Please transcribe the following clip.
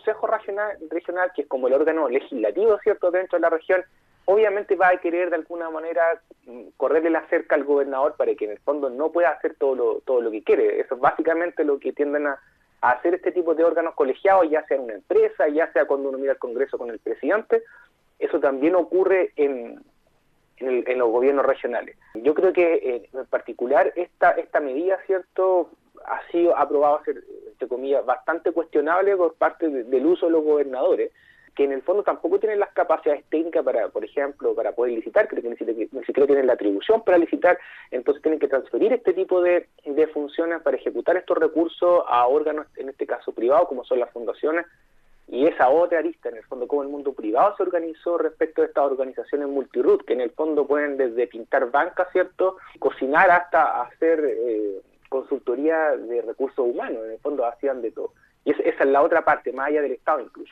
Consejo Regional, que es como el órgano legislativo, ¿cierto?, dentro de la región, obviamente va a querer de alguna manera correrle la cerca al gobernador para que en el fondo no pueda hacer todo lo que quiere. Eso es básicamente lo que tienden a hacer este tipo de órganos colegiados, ya sea en una empresa, ya sea cuando uno mira al Congreso con el presidente. Eso también ocurre en los gobiernos regionales. Yo creo que en particular esta medida, ¿cierto?, ha sido aprobada, entre comillas, bastante cuestionable por parte del uso de los gobernadores, que en el fondo tampoco tienen las capacidades técnicas para, por ejemplo, para poder licitar, creo que ni siquiera tienen la atribución para licitar, entonces tienen que transferir este tipo de funciones para ejecutar estos recursos a órganos, en este caso privados, como son las fundaciones, y esa otra arista, en el fondo, cómo el mundo privado se organizó respecto a estas organizaciones multiroot, que en el fondo pueden desde pintar bancas, ¿cierto?, cocinar hasta hacer consultoría de recursos humanos, en el fondo hacían de todo. Y esa es la otra parte, más allá del Estado incluso.